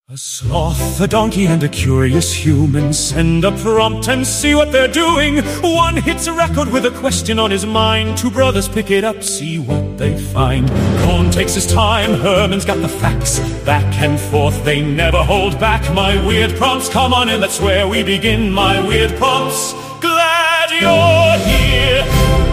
A sloth, a donkey, and a curious human send a prompt and see what they're doing. One hits a record with a question on his mind. Two brothers pick it up, see what they find. Cohn takes his time, Herman's got the facts. Back and forth, they never hold back. My weird prompts, come on in, that's where we begin. My weird prompts, glad you're here.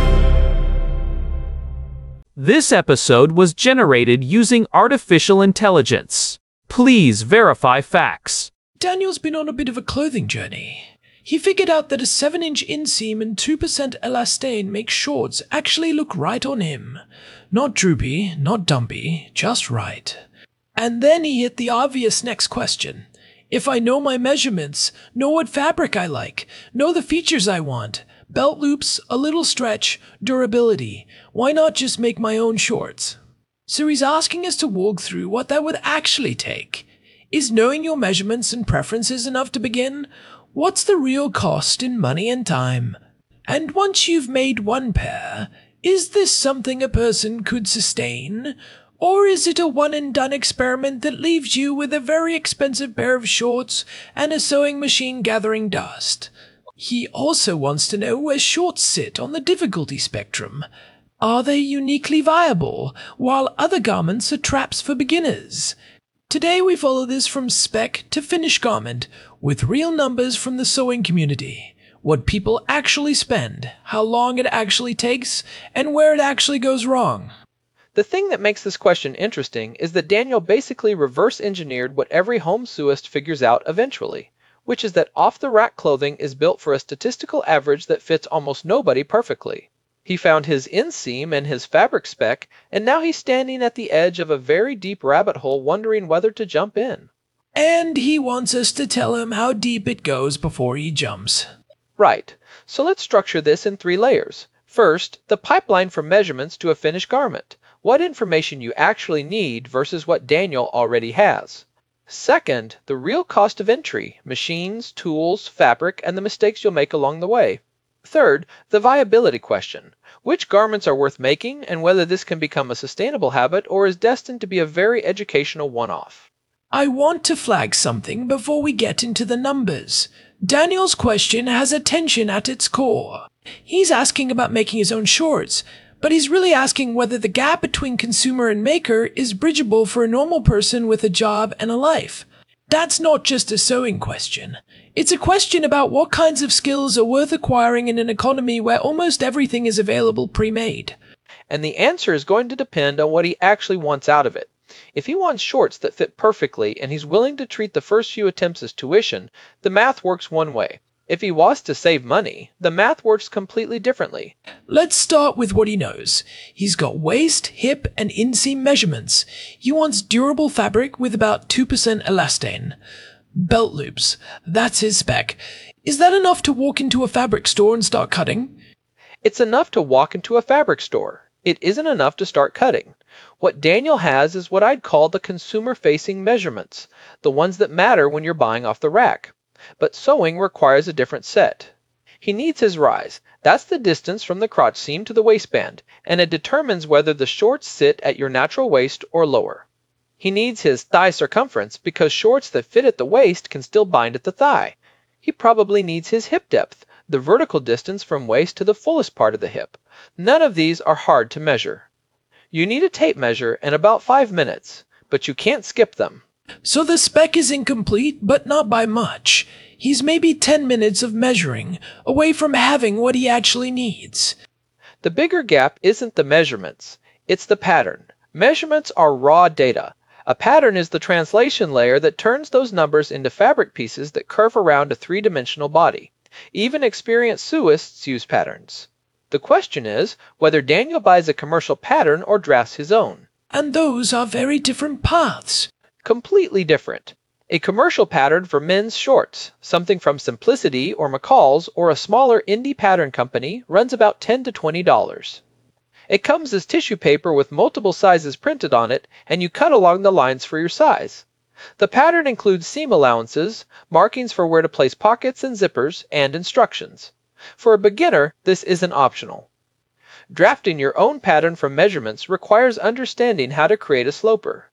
This episode was generated using artificial intelligence. Please verify facts. Daniel's been on a bit of a clothing journey. He figured out that a 7-inch inseam and 2% elastane make shorts actually look right on him. Not droopy, not dumpy, just right. And then he hit the obvious next question. If I know my measurements, know what fabric I like, know the features I want, belt loops, a little stretch, durability, why not just make my own shorts? So he's asking us to walk through what that would actually take. Is knowing your measurements and preferences enough to begin? What's the real cost in money and time? And once you've made one pair, is this something a person could sustain? Or is it a one-and-done experiment that leaves you with a very expensive pair of shorts and a sewing machine gathering dust? He also wants to know where shorts sit on the difficulty spectrum. Are they uniquely viable, while other garments are traps for beginners? Today we follow this from spec to finished garment, with real numbers from the sewing community. What people actually spend, how long it actually takes, and where it actually goes wrong. The thing that makes this question interesting is that Daniel basically reverse-engineered what every home sewist figures out eventually, which is that off-the-rack clothing is built for a statistical average that fits almost nobody perfectly. He found his inseam and his fabric spec, and now he's standing at the edge of a very deep rabbit hole wondering whether to jump in. And he wants us to tell him how deep it goes before he jumps. Right. So let's structure this in 3 layers. First, the pipeline from measurements to a finished garment. What information you actually need versus what Daniel already has. Second, the real cost of entry, machines, tools, fabric, and the mistakes you'll make along the way. Third, the viability question. Which garments are worth making and whether this can become a sustainable habit or is destined to be a very educational one-off. I want to flag something before we get into the numbers. Daniel's question has attention at its core. He's asking about making his own shorts, but he's really asking whether the gap between consumer and maker is bridgeable for a normal person with a job and a life. That's not just a sewing question. It's a question about what kinds of skills are worth acquiring in an economy where almost everything is available pre-made. And the answer is going to depend on what he actually wants out of it. If he wants shorts that fit perfectly and he's willing to treat the first few attempts as tuition, the math works one way. If he wants to save money, the math works completely differently. Let's start with what he knows. He's got waist, hip, and inseam measurements. He wants durable fabric with about 2% elastane. Belt loops. That's his spec. Is that enough to walk into a fabric store and start cutting? It's enough to walk into a fabric store. It isn't enough to start cutting. What Daniel has is what I'd call the consumer-facing measurements, the ones that matter when you're buying off the rack. But sewing requires a different set. He needs his rise. That's the distance from the crotch seam to the waistband, and it determines whether the shorts sit at your natural waist or lower. He needs his thigh circumference because shorts that fit at the waist can still bind at the thigh. He probably needs his hip depth, the vertical distance from waist to the fullest part of the hip. None of these are hard to measure. You need a tape measure and about 5 minutes, but you can't skip them. So the spec is incomplete, but not by much. He's maybe 10 minutes of measuring, away from having what he actually needs. The bigger gap isn't the measurements, it's the pattern. Measurements are raw data. A pattern is the translation layer that turns those numbers into fabric pieces that curve around a 3-dimensional body. Even experienced sewists use patterns. The question is whether Daniel buys a commercial pattern or drafts his own. And those are very different paths. Completely different. A commercial pattern for men's shorts, something from Simplicity or McCall's or a smaller indie pattern company, runs about $10 to $20. It comes as tissue paper with multiple sizes printed on it, and you cut along the lines for your size. The pattern includes seam allowances, markings for where to place pockets and zippers, and instructions. For a beginner, this isn't optional. Drafting your own pattern from measurements requires understanding how to create a sloper.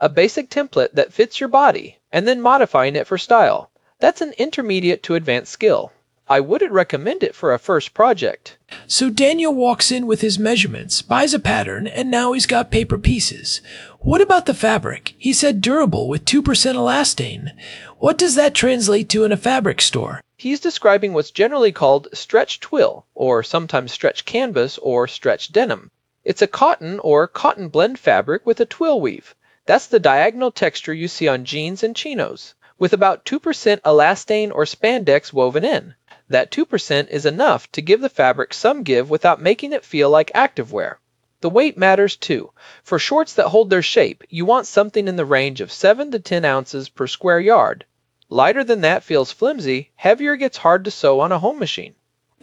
a basic template that fits your body, and then modifying it for style. That's an intermediate to advanced skill. I wouldn't recommend it for a first project. So Daniel walks in with his measurements, buys a pattern, and now he's got paper pieces. What about the fabric? He said durable with 2% elastane. What does that translate to in a fabric store? He's describing what's generally called stretch twill, or sometimes stretch canvas or stretch denim. It's a cotton or cotton blend fabric with a twill weave. That's the diagonal texture you see on jeans and chinos, with about 2% elastane or spandex woven in. That 2% is enough to give the fabric some give without making it feel like activewear. The weight matters too. For shorts that hold their shape, you want something in the range of 7 to 10 ounces per square yard. Lighter than that feels flimsy, heavier gets hard to sew on a home machine.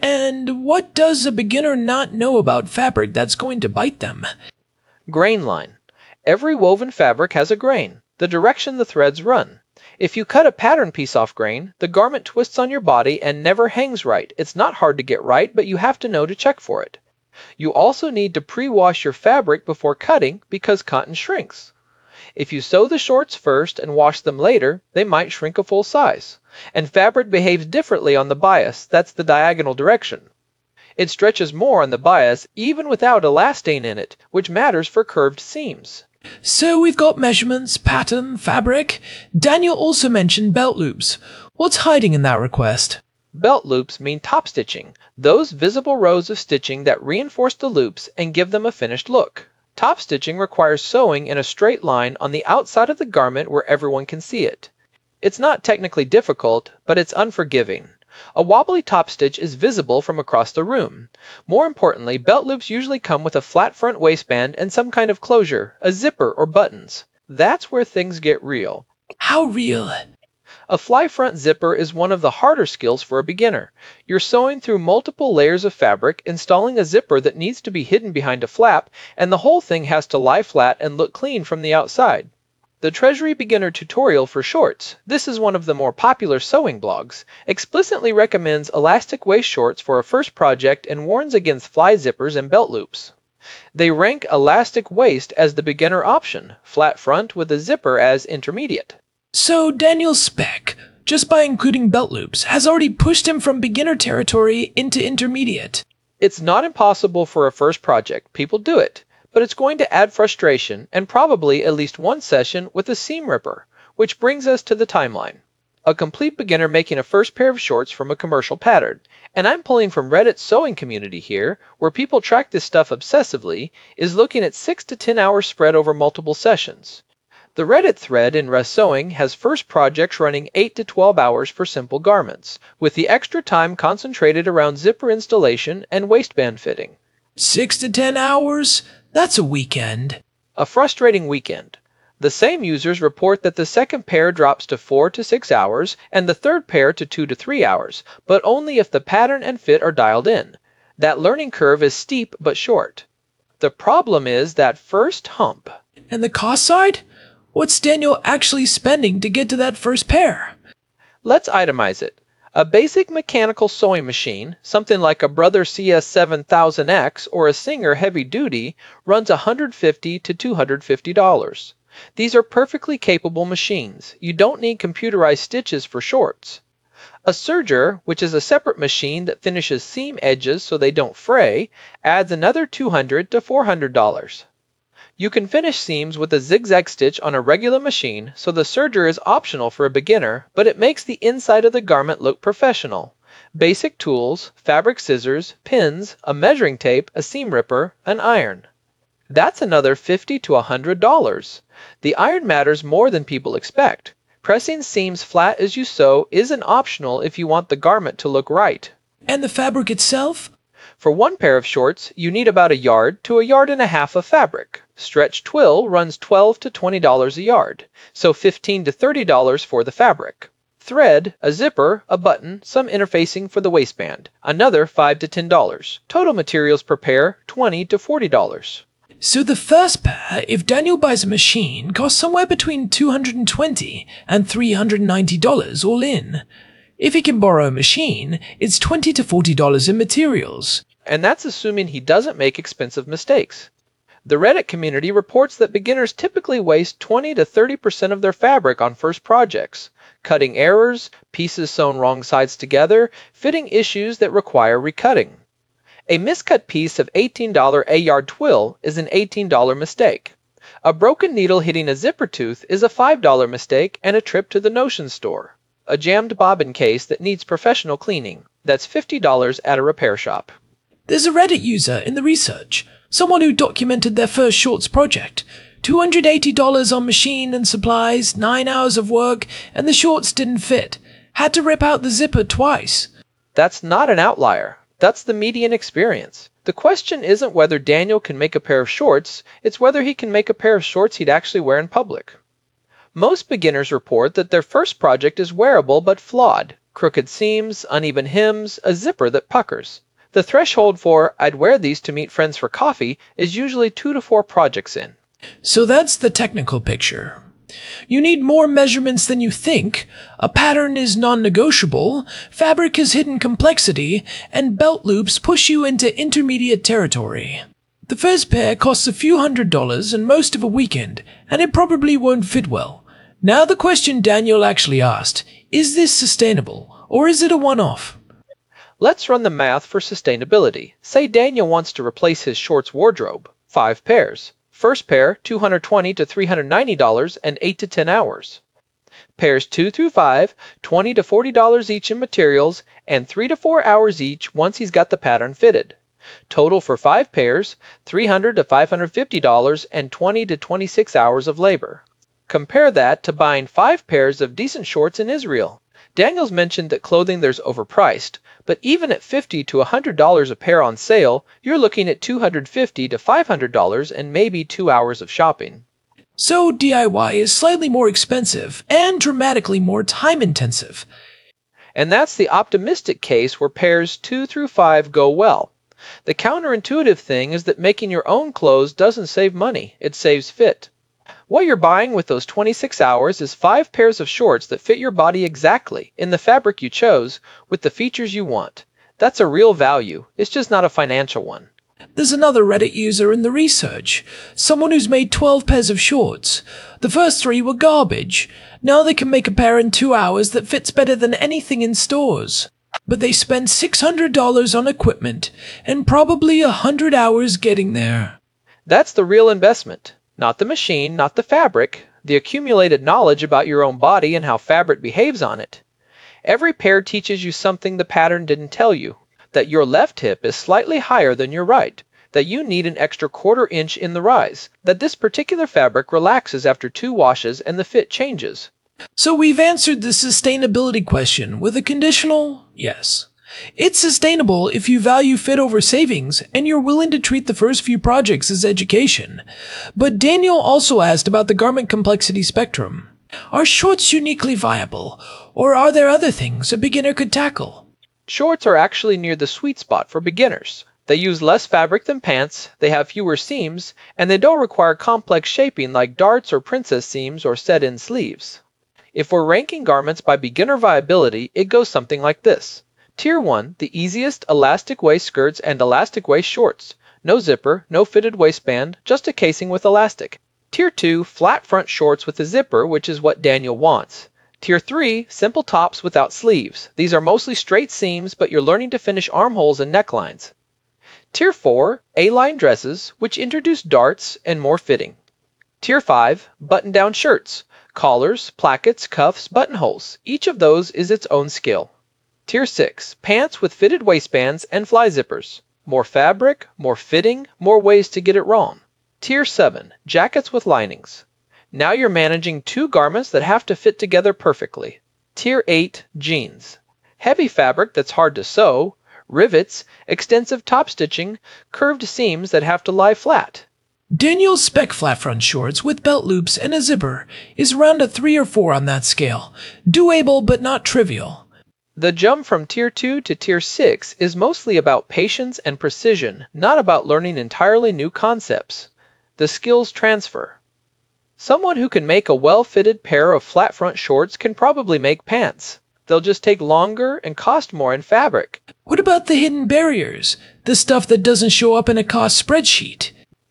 And what does a beginner not know about fabric that's going to bite them? Grain line. Every woven fabric has a grain, the direction the threads run. If you cut a pattern piece off grain, the garment twists on your body and never hangs right. It's not hard to get right, but you have to know to check for it. You also need to pre-wash your fabric before cutting because cotton shrinks. If you sew the shorts first and wash them later, they might shrink a full size. And fabric behaves differently on the bias, that's the diagonal direction. It stretches more on the bias even without elastane in it, which matters for curved seams. So we've got measurements, pattern, fabric. Daniel also mentioned belt loops. What's hiding in that request? Belt loops mean top stitching, those visible rows of stitching that reinforce the loops and give them a finished look. Top stitching requires sewing in a straight line on the outside of the garment where everyone can see it. It's not technically difficult, but it's unforgiving. A wobbly top stitch is visible from across the room. More importantly, belt loops usually come with a flat front waistband and some kind of closure, a zipper or buttons. That's where things get real. How real? A fly front zipper is one of the harder skills for a beginner. You're sewing through multiple layers of fabric, installing a zipper that needs to be hidden behind a flap, and the whole thing has to lie flat and look clean from the outside. The Treasury Beginner Tutorial for Shorts, this is one of the more popular sewing blogs, explicitly recommends elastic waist shorts for a first project and warns against fly zippers and belt loops. They rank elastic waist as the beginner option, flat front with a zipper as intermediate. So Daniel's spec, just by including belt loops, has already pushed him from beginner territory into intermediate. It's not impossible for a first project, people do it. But it's going to add frustration and probably at least one session with a seam ripper, which brings us to the timeline. A complete beginner making a first pair of shorts from a commercial pattern, and I'm pulling from Reddit's sewing community here, where people track this stuff obsessively, is looking at 6 to 10 hours spread over multiple sessions. The Reddit thread in Rest Sewing has first projects running 8 to 12 hours for simple garments, with the extra time concentrated around zipper installation and waistband fitting. 6 to 10 hours? That's a weekend. A frustrating weekend. The same users report that the second pair drops to 4 to 6 hours and the third pair to 2 to 3 hours, but only if the pattern and fit are dialed in. That learning curve is steep but short. The problem is that first hump. And the cost side? What's Daniel actually spending to get to that first pair? Let's itemize it. A basic mechanical sewing machine, something like a Brother CS7000X or a Singer Heavy Duty, runs $150 to $250. These are perfectly capable machines. You don't need computerized stitches for shorts. A serger, which is a separate machine that finishes seam edges so they don't fray, adds another $200 to $400. You can finish seams with a zigzag stitch on a regular machine, so the serger is optional for a beginner, but it makes the inside of the garment look professional. Basic tools, fabric scissors, pins, a measuring tape, a seam ripper, an iron. That's another $50 to $100. The iron matters more than people expect. Pressing seams flat as you sew isn't optional if you want the garment to look right. And the fabric itself? For one pair of shorts, you need about 1 yard to 1.5 yards of fabric. Stretch twill runs $12 to $20 a yard, so $15 to $30 for the fabric. Thread, a zipper, a button, some interfacing for the waistband, another $5 to $10. Total materials per pair, $20 to $40. So the first pair, if Daniel buys a machine, costs somewhere between $220 and $390 all in. If he can borrow a machine, it's $20 to $40 in materials. And that's assuming he doesn't make expensive mistakes. The Reddit community reports that beginners typically waste 20 to 30% of their fabric on first projects, cutting errors, pieces sewn wrong sides together, fitting issues that require recutting. A miscut piece of $18 A-yard twill is an $18 mistake. A broken needle hitting a zipper tooth is a $5 mistake and a trip to the Notion store. A jammed bobbin case that needs professional cleaning, that's $50 at a repair shop. There's a Reddit user in the research, someone who documented their first shorts project. $280 on machine and supplies, 9 hours of work, and the shorts didn't fit. Had to rip out the zipper twice. That's not an outlier. That's the median experience. The question isn't whether Daniel can make a pair of shorts, it's whether he can make a pair of shorts he'd actually wear in public. Most beginners report that their first project is wearable but flawed. Crooked seams, uneven hems, a zipper that puckers. The threshold for, I'd wear these to meet friends for coffee, is usually 2 to 4 projects in. So that's the technical picture. You need more measurements than you think, a pattern is non-negotiable, fabric has hidden complexity, and belt loops push you into intermediate territory. The first pair costs a few $100s and most of a weekend, and it probably won't fit well. Now the question Daniel actually asked, is this sustainable, or is it a one-off? Let's run the math for sustainability. Say Daniel wants to replace his shorts wardrobe. 5 pairs. First pair, $220 to $390 and 8 to 10 hours. Pairs 2 through 5, $20 to $40 each in materials, and 3 to 4 hours each once he's got the pattern fitted. Total for 5 pairs, $300 to $550 and 20 to 26 hours of labor. Compare that to buying 5 pairs of decent shorts in Israel. Daniel's mentioned that clothing there's overpriced, but even at $50 to $100 a pair on sale, you're looking at $250 to $500 and maybe 2 hours of shopping. So DIY is slightly more expensive and dramatically more time-intensive. And that's the optimistic case where pairs 2 through 5 go well. The counterintuitive thing is that making your own clothes doesn't save money, it saves fit. What you're buying with those 26 hours is 5 pairs of shorts that fit your body exactly, in the fabric you chose, with the features you want. That's a real value, it's just not a financial one. There's another Reddit user in the research, someone who's made 12 pairs of shorts. The first 3 were garbage. Now they can make a pair in 2 hours that fits better than anything in stores. But they spent $600 on equipment, and probably 100 hours getting there. That's the real investment. Not the machine, not the fabric, the accumulated knowledge about your own body and how fabric behaves on it. Every pair teaches you something the pattern didn't tell you. That your left hip is slightly higher than your right. That you need an extra 1/4 inch in the rise. That this particular fabric relaxes after 2 washes and the fit changes. So we've answered the sustainability question with a conditional yes. It's sustainable if you value fit over savings and you're willing to treat the first few projects as education. But Daniel also asked about the garment complexity spectrum. Are shorts uniquely viable, or are there other things a beginner could tackle? Shorts are actually near the sweet spot for beginners. They use less fabric than pants, they have fewer seams, and they don't require complex shaping like darts or princess seams or set-in sleeves. If we're ranking garments by beginner viability, it goes something like this. Tier 1, the easiest elastic waist skirts and elastic waist shorts. No zipper, no fitted waistband, just a casing with elastic. Tier 2, flat front shorts with a zipper, which is what Daniel wants. Tier 3, simple tops without sleeves. These are mostly straight seams, but you're learning to finish armholes and necklines. Tier 4, A-line dresses, which introduce darts and more fitting. Tier 5, button-down shirts. Collars, plackets, cuffs, buttonholes. Each of those is its own skill. Tier 6, pants with fitted waistbands and fly zippers. More fabric, more fitting, more ways to get it wrong. Tier 7, jackets with linings. Now you're managing 2 garments that have to fit together perfectly. Tier 8, jeans. Heavy fabric that's hard to sew, rivets, extensive top stitching, curved seams that have to lie flat. Daniel's spec flat front shorts with belt loops and a zipper is around a 3 or 4 on that scale. Doable but not trivial. The jump from Tier 2 to Tier 6 is mostly about patience and precision, not about learning entirely new concepts. The skills transfer. Someone who can make a well-fitted pair of flat front shorts can probably make pants. They'll just take longer and cost more in fabric. What about the hidden barriers? The stuff that doesn't show up in a cost spreadsheet?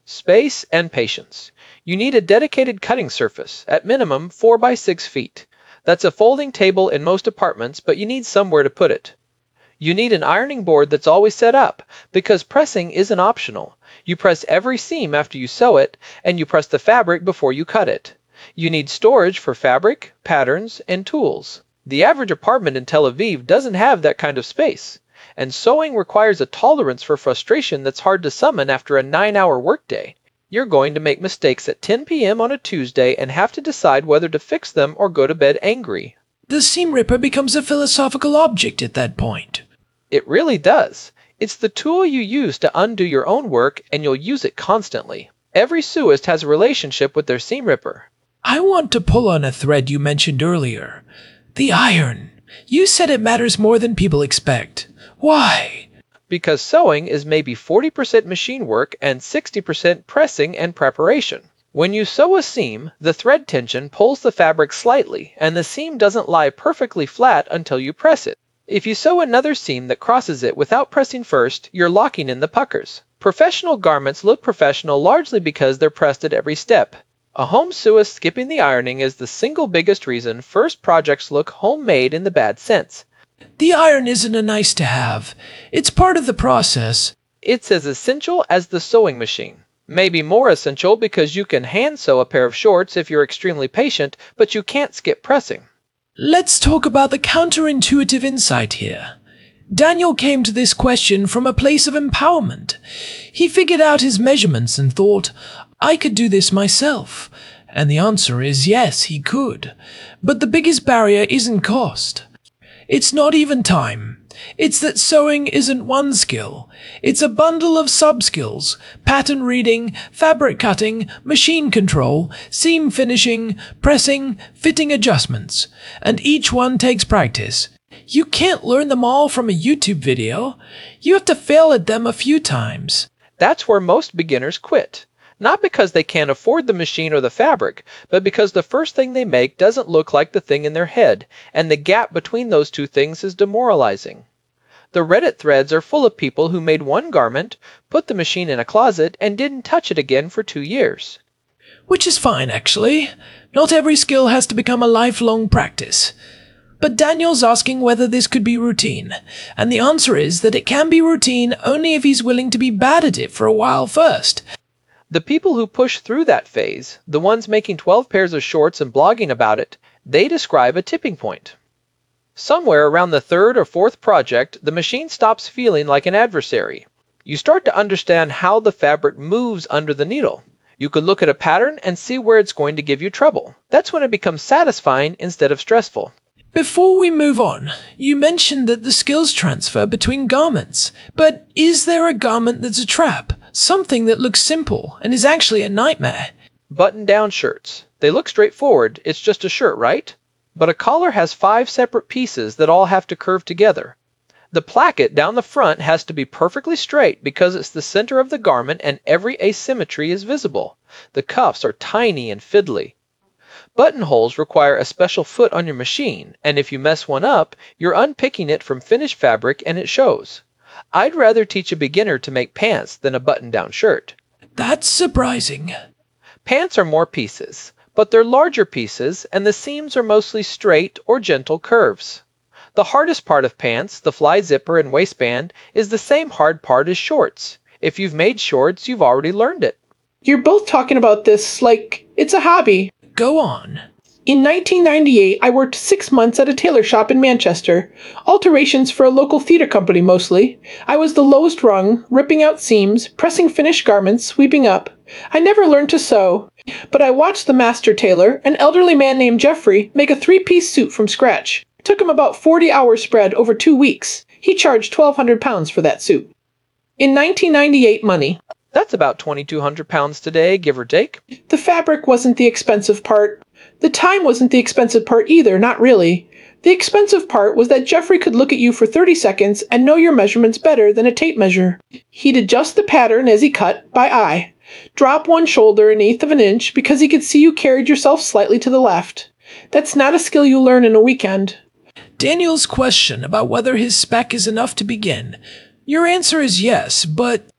Space and patience. You need a dedicated cutting surface, at minimum 4 by 6 feet. That's a folding table in most apartments, but you need somewhere to put it. You need an ironing board that's always set up, because pressing isn't optional. You press every seam after you sew it, and you press the fabric before you cut it. You need storage for fabric, patterns, and tools. The average apartment in Tel Aviv doesn't have that kind of space, and sewing requires a tolerance for frustration that's hard to summon after a 9-hour workday. You're going to make mistakes at 10 p.m. on a Tuesday and have to decide whether to fix them or go to bed angry. The seam ripper becomes a philosophical object at that point. It really does. It's the tool you use to undo your own work, and you'll use it constantly. Every sewist has a relationship with their seam ripper. I want to pull on a thread you mentioned earlier. The iron. You said it matters more than people expect. Why? Because sewing is maybe 40% machine work and 60% pressing and preparation. When you sew a seam, the thread tension pulls the fabric slightly, and the seam doesn't lie perfectly flat until you press it. If you sew another seam that crosses it without pressing first, you're locking in the puckers. Professional garments look professional largely because they're pressed at every step. A home sewist skipping the ironing is the single biggest reason first projects look homemade in the bad sense. The iron isn't a nice to have. It's part of the process. It's as essential as the sewing machine. Maybe more essential because you can hand sew a pair of shorts if you're extremely patient, but you can't skip pressing. Let's talk about the counterintuitive insight here. Daniel came to this question from a place of empowerment. He figured out his measurements and thought, I could do this myself. And the answer is yes, he could. But the biggest barrier isn't cost. It's not even time. It's that sewing isn't one skill. It's a bundle of sub-skills: pattern reading, fabric cutting, machine control, seam finishing, pressing, fitting adjustments. And each one takes practice. You can't learn them all from a YouTube video. You have to fail at them a few times. That's where most beginners quit. Not because they can't afford the machine or the fabric, but because the first thing they make doesn't look like the thing in their head, and the gap between those two things is demoralizing. The Reddit threads are full of people who made one garment, put the machine in a closet, and didn't touch it again for 2 years. Which is fine, actually. Not every skill has to become a lifelong practice. But Daniel's asking whether this could be routine, and the answer is that it can be routine only if he's willing to be bad at it for a while first. The people who push through that phase, the ones making 12 pairs of shorts and blogging about it, they describe a tipping point. Somewhere around the third or fourth project, the machine stops feeling like an adversary. You start to understand how the fabric moves under the needle. You can look at a pattern and see where it's going to give you trouble. That's when it becomes satisfying instead of stressful. Before we move on, you mentioned that the skills transfer between garments. But is there a garment that's a trap? Something that looks simple and is actually a nightmare? Button-down shirts. They look straightforward, it's just a shirt, right? But a collar has 5 separate pieces that all have to curve together. The placket down the front has to be perfectly straight because it's the center of the garment and every asymmetry is visible. The cuffs are tiny and fiddly. Buttonholes require a special foot on your machine, and if you mess one up, you're unpicking it from finished fabric and it shows. I'd rather teach a beginner to make pants than a button-down shirt. That's surprising. Pants are more pieces, but they're larger pieces, and the seams are mostly straight or gentle curves. The hardest part of pants, the fly zipper and waistband, is the same hard part as shorts. If you've made shorts, you've already learned it. You're both talking about this like it's a hobby. Go on. In 1998, I worked 6 months at a tailor shop in Manchester. Alterations for a local theater company, mostly. I was the lowest rung, ripping out seams, pressing finished garments, sweeping up. I never learned to sew, but I watched the master tailor, an elderly man named Jeffrey, make a 3-piece suit from scratch. It took him about 40 hours spread over 2 weeks. He charged £1,200 for that suit. In 1998 money. That's about £2,200 today, give or take. The fabric wasn't the expensive part. The time wasn't the expensive part either, not really. The expensive part was that Jeffrey could look at you for 30 seconds and know your measurements better than a tape measure. He'd adjust the pattern as he cut, by eye. Drop one shoulder 1/8 of an inch because he could see you carried yourself slightly to the left. That's not a skill you learn in a weekend. Daniel's question about whether his spec is enough to begin. Your answer is yes, but...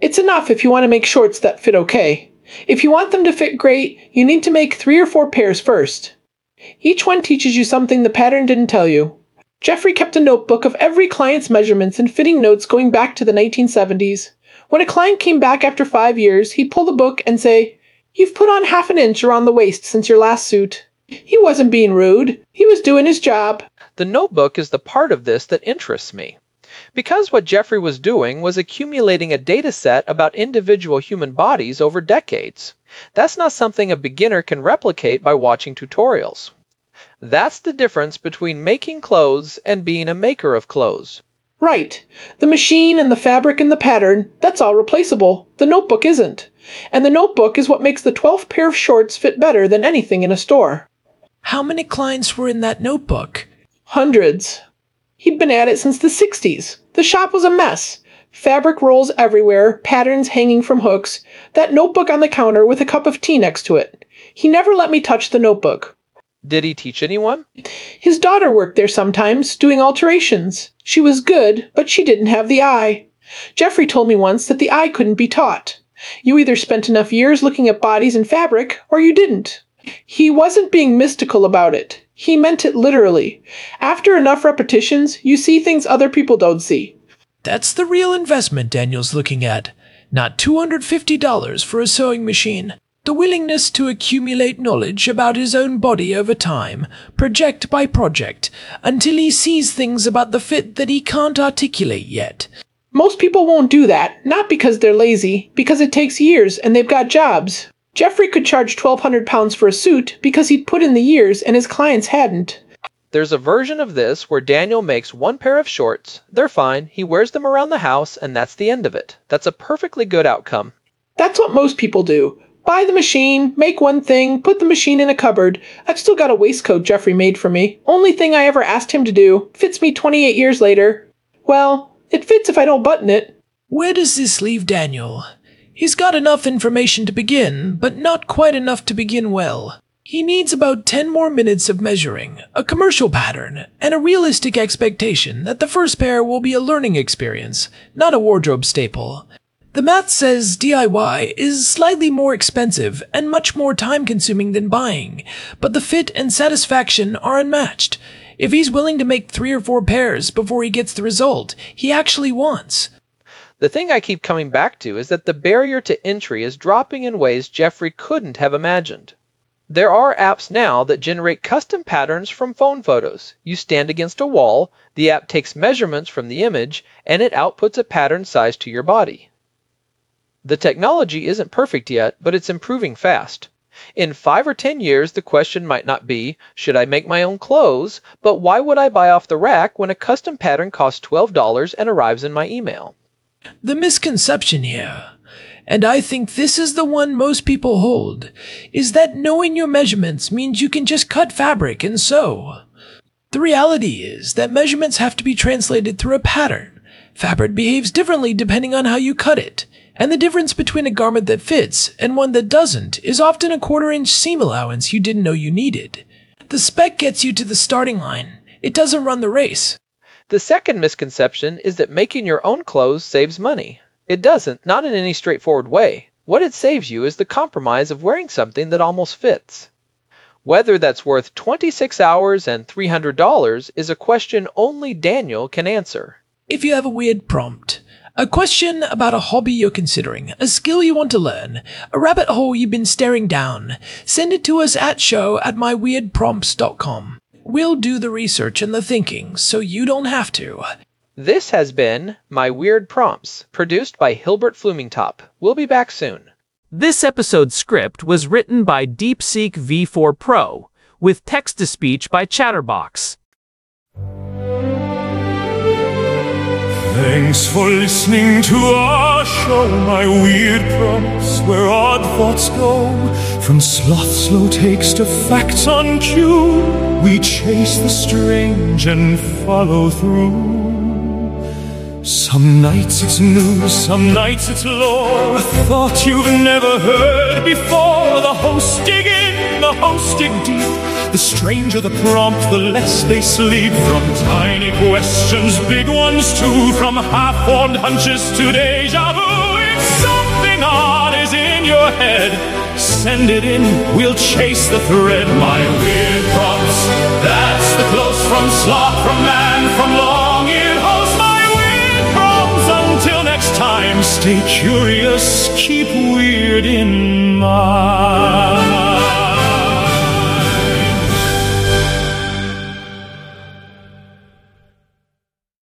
It's enough if you want to make shorts that fit okay. If you want them to fit great, you need to make 3 or 4 pairs first. Each one teaches you something the pattern didn't tell you. Jeffrey kept a notebook of every client's measurements and fitting notes going back to the 1970s. When a client came back after 5 years, he'd pull the book and say, "You've put on half an inch around the waist since your last suit." He wasn't being rude. He was doing his job. The notebook is the part of this that interests me. Because what Jeffrey was doing was accumulating a data set about individual human bodies over decades. That's not something a beginner can replicate by watching tutorials. That's the difference between making clothes and being a maker of clothes. Right. The machine and the fabric and the pattern, that's all replaceable. The notebook isn't. And the notebook is what makes the 12th pair of shorts fit better than anything in a store. How many clients were in that notebook? Hundreds. He'd been at it since the 60s. The shop was a mess. Fabric rolls everywhere, patterns hanging from hooks, that notebook on the counter with a cup of tea next to it. He never let me touch the notebook. Did he teach anyone? His daughter worked there sometimes, doing alterations. She was good, but she didn't have the eye. Jeffrey told me once that the eye couldn't be taught. You either spent enough years looking at bodies and fabric, or you didn't. He wasn't being mystical about it. He meant it literally. After enough repetitions, you see things other people don't see. That's the real investment Daniel's looking at. Not $250 for a sewing machine. The willingness to accumulate knowledge about his own body over time, project by project, until he sees things about the fit that he can't articulate yet. Most people won't do that, not because they're lazy, because it takes years and they've got jobs. Jeffrey could charge £1,200 for a suit because he'd put in the years and his clients hadn't. There's a version of this where Daniel makes 1 pair of shorts, they're fine, he wears them around the house, and that's the end of it. That's a perfectly good outcome. That's what most people do. Buy the machine, make one thing, put the machine in a cupboard. I've still got a waistcoat Jeffrey made for me. Only thing I ever asked him to do. Fits me 28 years later. Well, it fits if I don't button it. Where does this leave Daniel? He's got enough information to begin, but not quite enough to begin well. He needs about 10 more minutes of measuring, a commercial pattern, and a realistic expectation that the first pair will be a learning experience, not a wardrobe staple. The math says DIY is slightly more expensive and much more time-consuming than buying, but the fit and satisfaction are unmatched. If he's willing to make 3 or 4 pairs before he gets the result he actually wants. The thing I keep coming back to is that the barrier to entry is dropping in ways Jeffrey couldn't have imagined. There are apps now that generate custom patterns from phone photos. You stand against a wall, the app takes measurements from the image, and it outputs a pattern size to your body. The technology isn't perfect yet, but it's improving fast. In 5 or 10 years, the question might not be, should I make my own clothes, but why would I buy off the rack when a custom pattern costs $12 and arrives in my email? The misconception here, and I think this is the one most people hold, is that knowing your measurements means you can just cut fabric and sew. The reality is that measurements have to be translated through a pattern. Fabric behaves differently depending on how you cut it, and the difference between a garment that fits and one that doesn't is often a 1/4-inch seam allowance you didn't know you needed. The spec gets you to the starting line. It doesn't run the race. The second misconception is that making your own clothes saves money. It doesn't, not in any straightforward way. What it saves you is the compromise of wearing something that almost fits. Whether that's worth 26 hours and $300 is a question only Daniel can answer. If you have a weird prompt, a question about a hobby you're considering, a skill you want to learn, a rabbit hole you've been staring down, send it to us at show@myweirdprompts.com. We'll do the research and the thinking so you don't have to. This has been My Weird Prompts, produced by Hilbert Flumingtop. We'll be back soon. This episode's script was written by DeepSeek V4 Pro, with text-to-speech by Chatterbox. Thanks for listening to our show, My Weird Prompts, where odd thoughts go. From sloth slow takes to facts on cue, we chase the strange and follow through. Some nights it's news, some nights it's lore, a thought you've never heard before. The hosts dig in, the hosts dig deep. The stranger the prompt, the less they sleep. From tiny questions, big ones too, from half-formed hunches to deja vu. It's in your head. Send it in, we'll chase the thread. My weird prompts, that's the close from sloth, from man, from long-eared host. My weird prompts, until next time, stay curious, keep weird in mind.